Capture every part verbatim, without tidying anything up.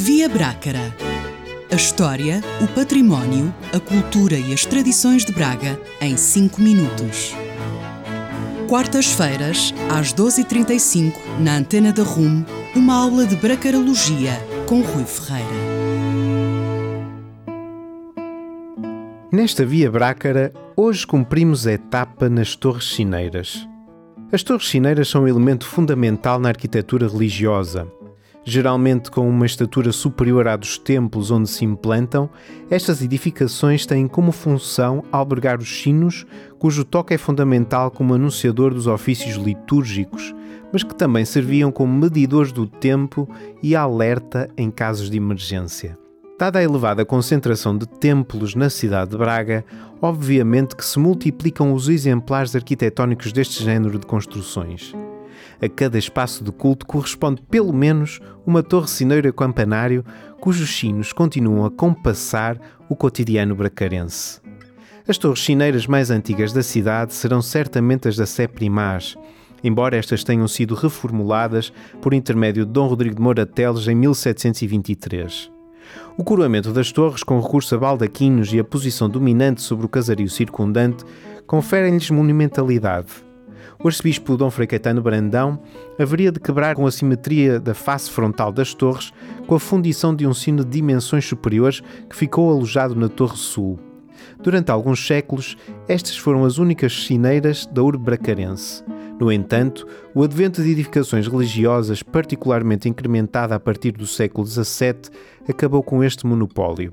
Via Brácara. A história, o património, a cultura e as tradições de Braga em cinco minutos. Quartas-feiras, às doze e trinta e cinco, na Antena da R U M, uma aula de bracarologia com Rui Ferreira. Nesta Via Brácara, hoje cumprimos a etapa nas Torres Sineiras. As Torres Sineiras são um elemento fundamental na arquitetura religiosa. Geralmente com uma estatura superior à dos templos onde se implantam, estas edificações têm como função albergar os sinos, cujo toque é fundamental como anunciador dos ofícios litúrgicos, mas que também serviam como medidores do tempo e alerta em casos de emergência. Dada a elevada concentração de templos na cidade de Braga, obviamente que se multiplicam os exemplares arquitetónicos deste género de construções. A cada espaço de culto corresponde pelo menos uma torre sineira campanário cujos sinos continuam a compassar o cotidiano bracarense. As torres sineiras mais antigas da cidade serão certamente as da Sé Primaz, embora estas tenham sido reformuladas por intermédio de Dom Rodrigo de Moura Teles em mil setecentos e vinte e três. O coroamento das torres, com recurso a baldaquinos e a posição dominante sobre o casario circundante, conferem-lhes monumentalidade. O arcebispo Dom Frei Caetano Brandão haveria de quebrar com a simetria da face frontal das torres com a fundição de um sino de dimensões superiores que ficou alojado na Torre Sul. Durante alguns séculos, estas foram as únicas sineiras da urbe bracarense. No entanto, o advento de edificações religiosas, particularmente incrementada a partir do século dezassete, acabou com este monopólio.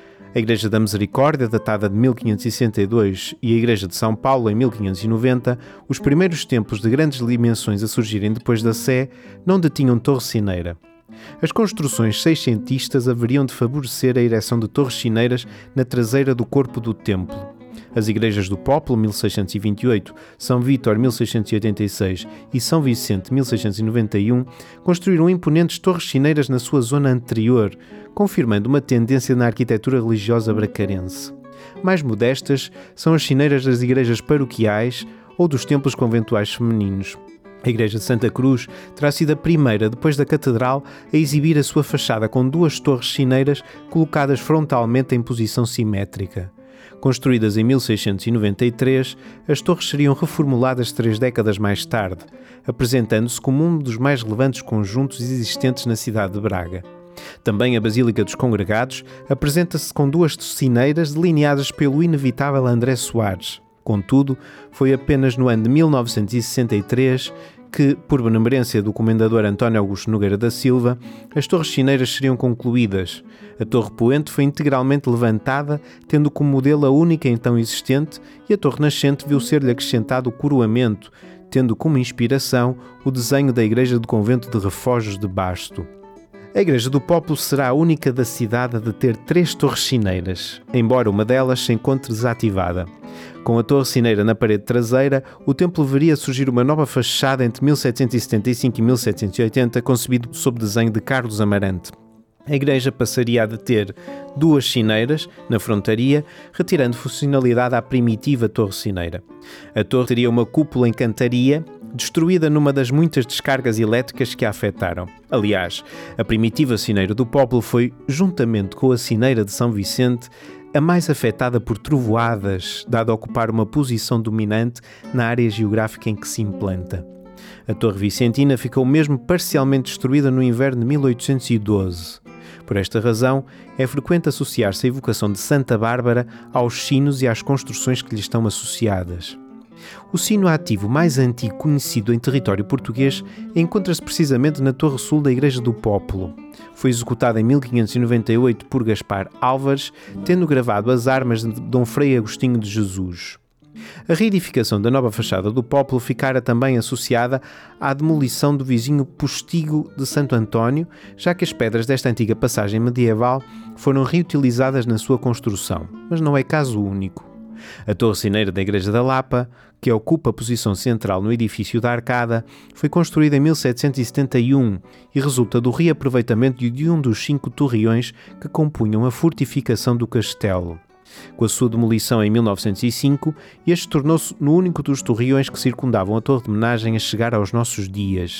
A Igreja da Misericórdia, datada de mil quinhentos e sessenta e dois, e a Igreja de São Paulo, em mil quinhentos e noventa, os primeiros templos de grandes dimensões a surgirem depois da Sé, não detinham torre sineira. As construções seiscentistas haveriam de favorecer a ereção de torres sineiras na traseira do corpo do templo. As igrejas do Popolo, mil seiscentos e vinte e oito, São Vítor, mil seiscentos e oitenta e seis e São Vicente, mil seiscentos e noventa e um, construíram imponentes torres sineiras na sua zona anterior, confirmando uma tendência na arquitetura religiosa bracarense. Mais modestas são as sineiras das igrejas paroquiais ou dos templos conventuais femininos. A Igreja de Santa Cruz terá sido a primeira, depois da Catedral, a exibir a sua fachada com duas torres sineiras colocadas frontalmente em posição simétrica. Construídas em mil seiscentos e noventa e três, as torres seriam reformuladas três décadas mais tarde, apresentando-se como um dos mais relevantes conjuntos existentes na cidade de Braga. Também a Basílica dos Congregados apresenta-se com duas sineiras delineadas pelo inevitável André Soares. Contudo, foi apenas no ano de mil novecentos e sessenta e três que, por benemerência do comendador António Augusto Nogueira da Silva, as torres sineiras seriam concluídas. A Torre Poente foi integralmente levantada, tendo como modelo a única então existente, e a Torre Nascente viu ser-lhe acrescentado o coroamento, tendo como inspiração o desenho da Igreja do Convento de Refojos de Basto. A Igreja do Popolo será a única da cidade a de ter três torres sineiras, embora uma delas se encontre desativada. Com a torre sineira na parede traseira, o templo veria surgir uma nova fachada entre mil setecentos e setenta e cinco e mil setecentos e oitenta, concebido sob desenho de Carlos Amarante. A igreja passaria a de ter duas sineiras na frontaria, retirando funcionalidade à primitiva torre sineira. A torre teria uma cúpula em cantaria, destruída numa das muitas descargas elétricas que a afetaram. Aliás, a primitiva sineira do Popolo foi, juntamente com a sineira de São Vicente, a mais afetada por trovoadas, dado a ocupar uma posição dominante na área geográfica em que se implanta. A Torre Vicentina ficou mesmo parcialmente destruída no inverno de mil oitocentos e doze. Por esta razão, é frequente associar-se a evocação de Santa Bárbara aos sinos e às construções que lhe estão associadas. O sino ativo mais antigo conhecido em território português encontra-se precisamente na Torre Sul da Igreja do Popolo. Foi executado em mil quinhentos e noventa e oito por Gaspar Álvares, tendo gravado as armas de Dom Frei Agostinho de Jesus. A reedificação da nova fachada do Popolo ficara também associada à demolição do vizinho postigo de Santo António, já que as pedras desta antiga passagem medieval foram reutilizadas na sua construção, mas não é caso único. A torre sineira da Igreja da Lapa, que ocupa a posição central no edifício da Arcada, foi construída em mil setecentos e setenta e um e resulta do reaproveitamento de um dos cinco torreões que compunham a fortificação do castelo. Com a sua demolição em mil novecentos e cinco, este tornou-se no único dos torreões que circundavam a torre de homenagem a chegar aos nossos dias.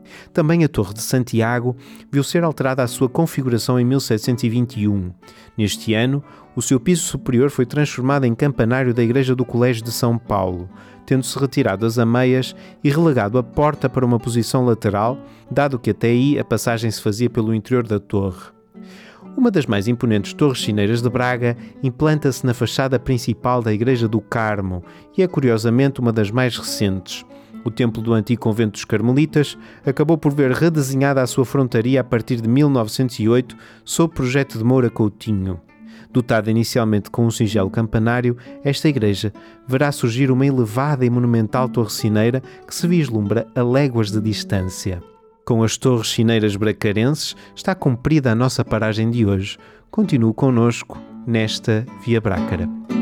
Também a Torre de Santiago viu ser alterada a sua configuração em mil setecentos e vinte e um. Neste ano, o seu piso superior foi transformado em campanário da Igreja do Colégio de São Paulo, tendo-se retirado as ameias e relegado a porta para uma posição lateral, dado que até aí a passagem se fazia pelo interior da torre. Uma das mais imponentes torres sineiras de Braga implanta-se na fachada principal da Igreja do Carmo e é curiosamente uma das mais recentes. O templo do antigo convento dos Carmelitas acabou por ver redesenhada a sua frontaria a partir de mil novecentos e oito, sob projeto de Moura Coutinho. Dotada inicialmente com um singelo campanário, esta igreja verá surgir uma elevada e monumental torre sineira que se vislumbra a léguas de distância. Com as torres sineiras bracarenses está cumprida a nossa paragem de hoje. Continue connosco nesta Via Brácara.